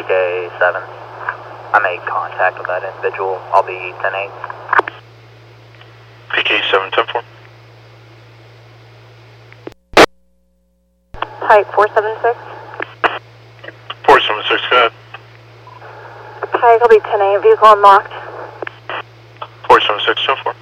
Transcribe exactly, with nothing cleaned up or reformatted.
K seven. I made contact with that individual. I'll be ten eight. P K seven, ten four. Type four seven six. four seven six, go ahead. Hi, I'll be ten eight. Vehicle unlocked. four seven six, ten four.